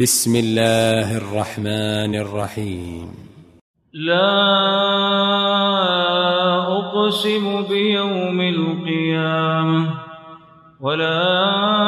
بسم الله الرحمن الرحيم. لا أقسم بيوم القيامة ولا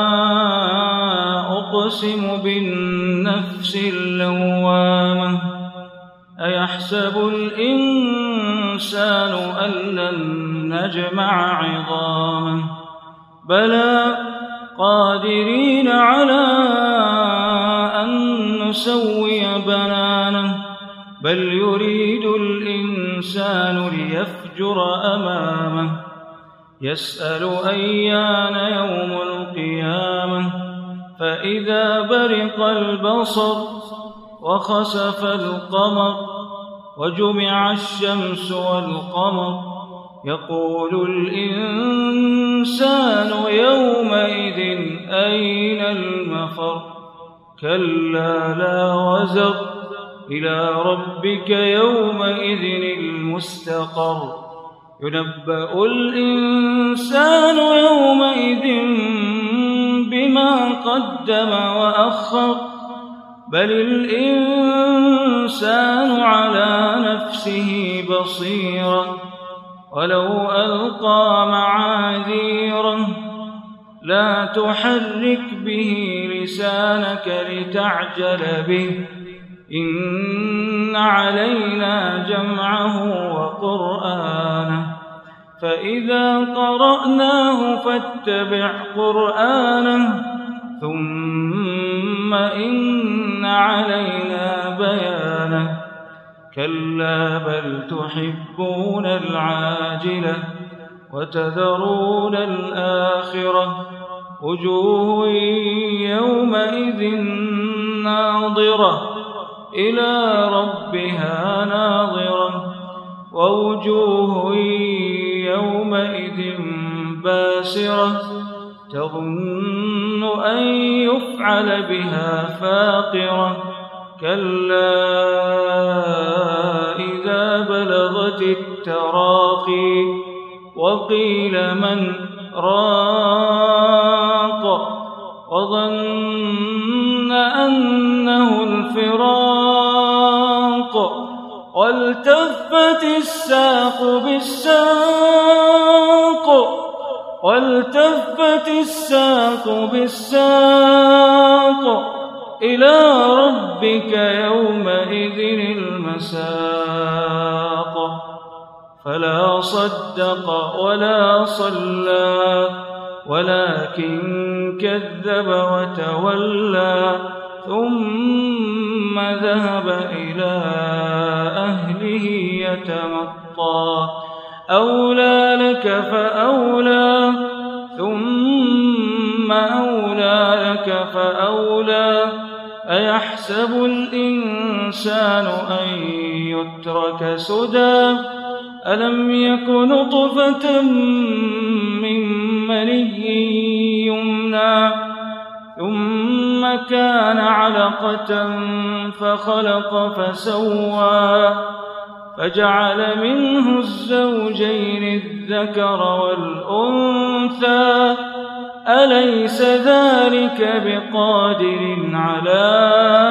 أقسم بالنفس اللوامة أيحسب الإنسان أن لن نجمع عظامه بلى قادرين على أن نسوي بنانه بل يريد الإنسان ليفجر أمامه يسأل أيان يوم القيامة فإذا برق البصر وخسف القمر وجمع الشمس والقمر يقول الإنسان يومئذ أين المفر كلا لا وزر إلى ربك يومئذ المستقر ينبأ الإنسان يومئذ بما قدم وأخر بل الإنسان على نفسه بصيرة ولو ألقى معاذيره لا تحرك به لسانك لتعجل به إن علينا جمعه وقرآنه فإذا قرأناه فاتبع قرآنه ثم إن علينا بيانه كلا بل تحبون العاجلة وتذرون الآخرة وجوه يومئذ ناظرة إلى ربها ناظرة ووجوه يومئذ باسرة تظن أن يفعل بها فاقرة كلا إذا بلغت التراقي وقيل من راق وظن أنه الفراق والتفت الساق بالساق إلى ربك يومئذ المساق فلا صدق ولا صلى ولكن كذب وتولى ثم ذهب إلى أهله يتمطى أولى لك فأولى ثم أولى لك فأولى أيحسب الإنسان أن يترك سدى ألم يك نطفة من مني يمنى ثم كان علقة فخلق فسوى فجعل منه الزوجين الذكر والأنثى أليس ذلك بقادر على